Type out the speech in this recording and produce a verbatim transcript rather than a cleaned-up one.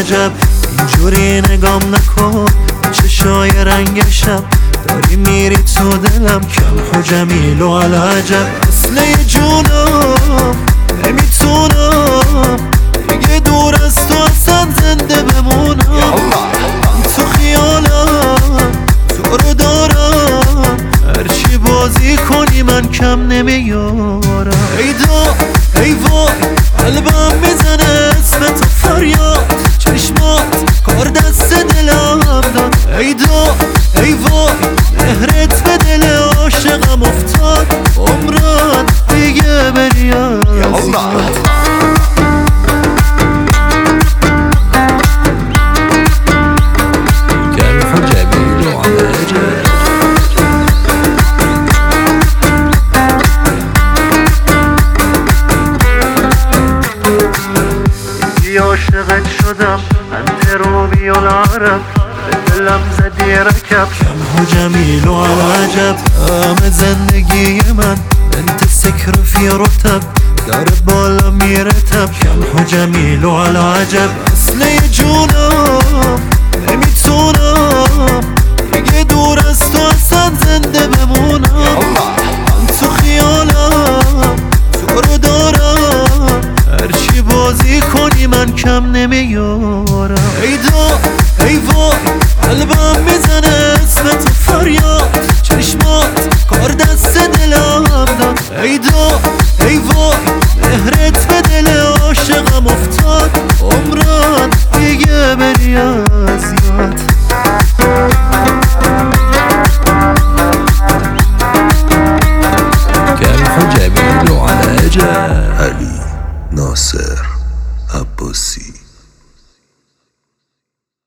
عجب اینجوری نگام نکن چشای رنگ شب داری میری تو دلم کم و جمیل و عجب اصله جونم نمیتونم دیگه دور از تو اصلا زنده بمونم من تو خیالم تو رو دارم هرچی بازی کنی من کم نمیارم ای دا ای وای قلبم میزنه اسم تو فریاد چشمات کار دست دلم داد ای دا ای وای مهرت به دل عاشقم افتاد عمران دیگه بری از یاد عاشقت شدم انت روبی العرب به دلم زدی رکب کم و جمیل و عجب همه زندگی من انت سکر فی رتب داره بالا میرتب کم و جمیل و عجب اصله جونم نمیتونم دیگه دور از تو اصلا زنده بمونم من تو خیالم تو رو دارم هرچی بازی کنی من کم نمیارم ای دا ای وای قلبم میزنه اسم تو فریاد چشمات کار دست دلم داد ای دا ای وای مهرت به دل عاشقم افتاد عمران دیگه بری از یاد كان جميل على عجب علی ناصر